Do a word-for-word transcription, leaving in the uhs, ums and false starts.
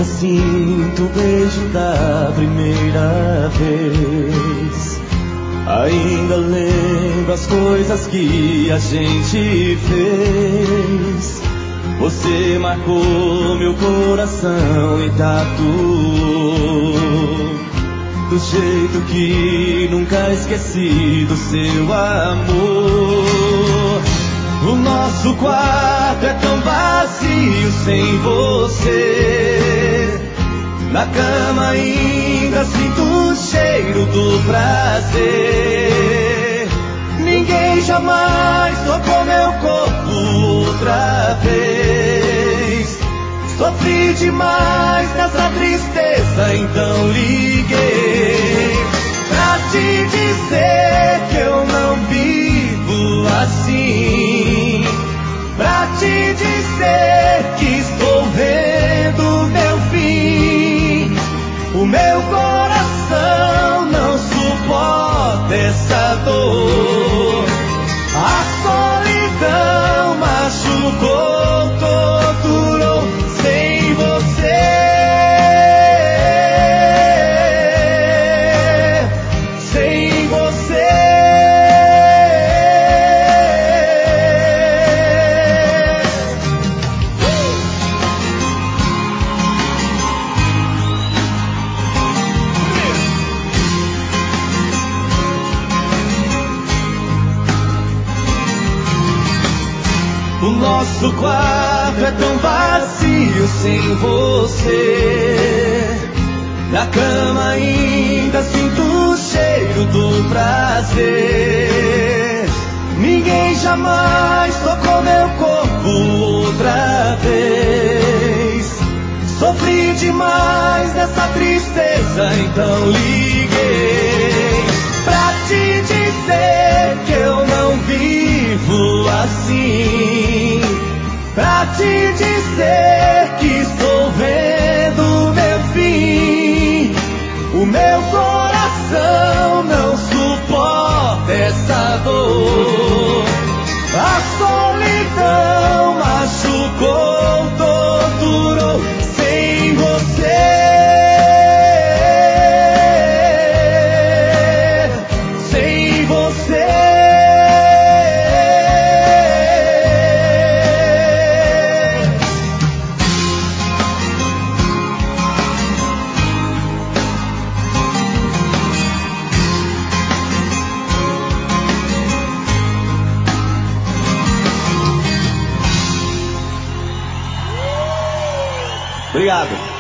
sinto o beijo da primeira vez. Ainda lembro as coisas que a gente fez. Você marcou meu coração e tatuou do jeito que nunca esqueci do seu amor. O nosso quarto é tão vazio sem você. Na cama ainda sinto o cheiro do prazer. Ninguém jamais tocou meu corpo outra vez. Sofri demais nessa tristeza, então liguei pra te dizer que eu não vivo assim. Pra te dizer que estou vendo meu fim. O meu coração não suporta essa dor. A solidão machucou, torturou sem você. Sem você. O nosso quarto é tão vazio sem você. Na cama ainda sinto o cheiro do prazer. Ninguém jamais tocou meu corpo outra vez. Sofri demais nessa tristeza, então liguei pra te dizer que eu não vivo assim. Pra te dizer que estou vendo meu fim. O meu coração não suporta essa dor. A solidão machucou, torturou sem você. Sem você. Obrigado.